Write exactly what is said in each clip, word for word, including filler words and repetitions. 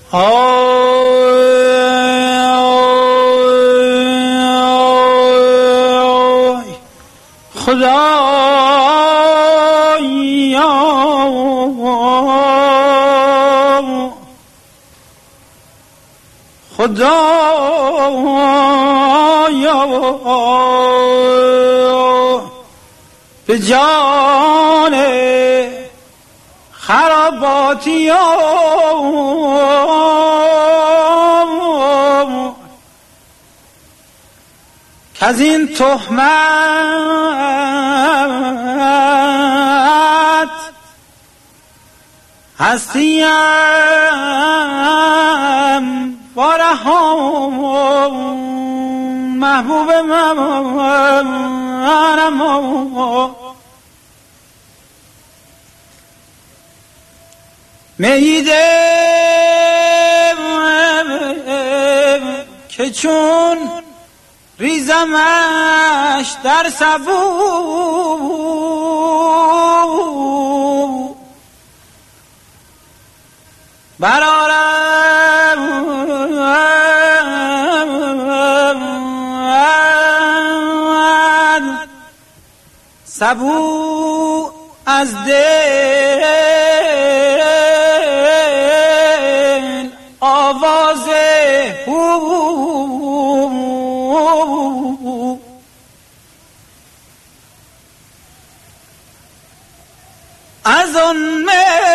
آی خدایا خدایا به جان خراباتی که از این تهمت هستیم وارهام محبوب منم میده که چون ریزمش در سبو برارم سبو از دل آواز از آن می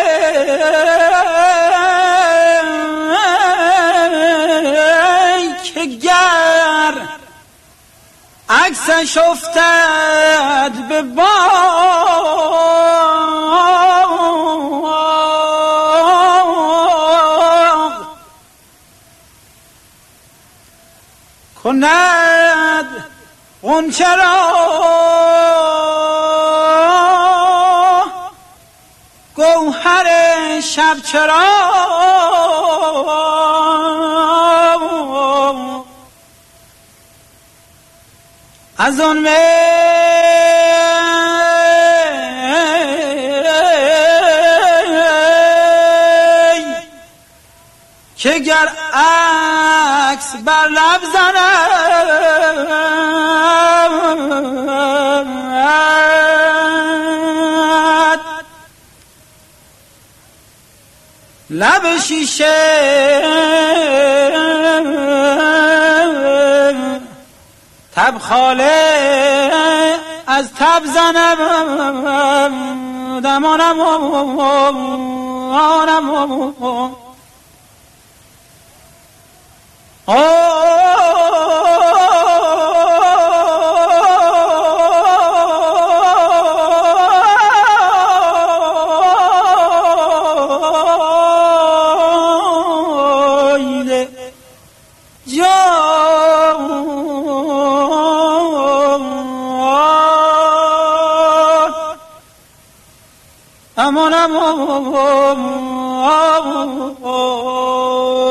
که گر عکسش افتد به باد کند غنچه را گوهر شب چراغ از آن می که گر عکس بر لب زند لب شیشه تبخاله از تب زنم دمانم آنم امانم